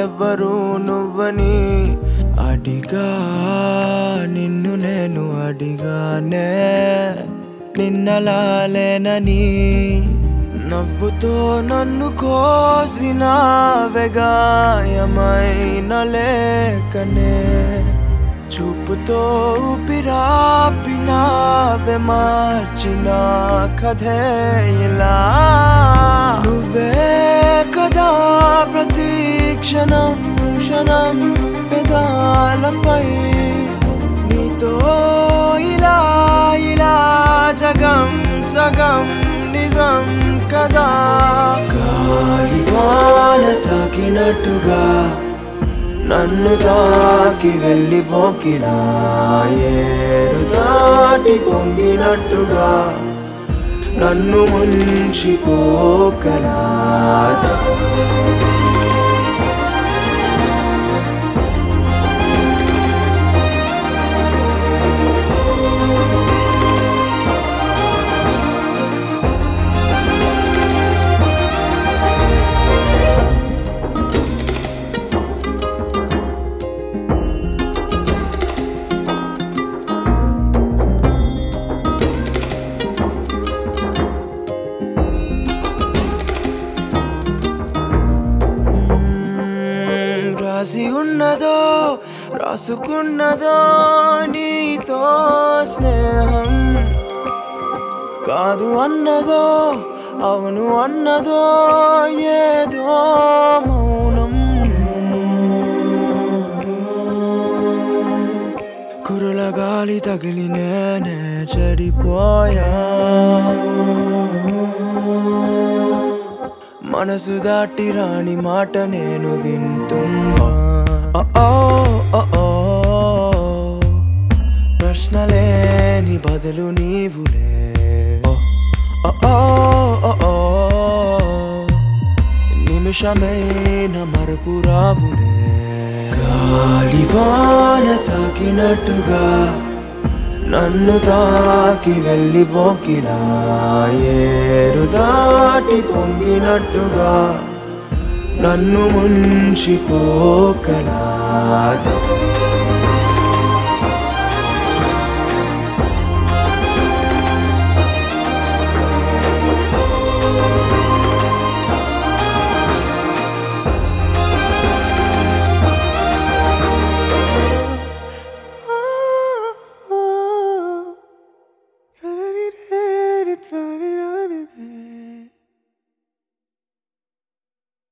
ఎవరు నువ్వని అడిగా నిన్ను నేను అడిగానే నిన్నలాలేనని నవ్వుతో నన్ను కోసిన వెగాయమైన లేకనే చూపుతో ఊపిరాపినావే మార్చిన కథే ఇలా నువ్వే కదా ప్రతి క్షణం క్షణం పెదాలపై నీతో ఇలా ఇలా జగం సగం నిజం కదా గాలివాన తాకినట్టుగా నన్ను తాకి వెళ్ళిపోకినా ఏరు దాటి పొంగినట్టుగా నన్ను ముంచిపోకనా రాసి ఉన్నదో రాసుకున్నదో నీతో స్నేహం కాదు అన్నదో అవును అన్నదో ఏదో మౌనం కురుల గాలి తగిలి నేనే చెడిపోయా మనసు దాటి రాని మాట నేను వింటున్నా ప్రశ్నలేని బదులు నీవులే నిమిషమైన మరపు రావులే గాలివాన తాకినట్టుగా నన్ను తాకి వెళ్ళిపోకినా ఏరు దాటి పొంగినట్టుగా నన్ను ముంచిపోకనా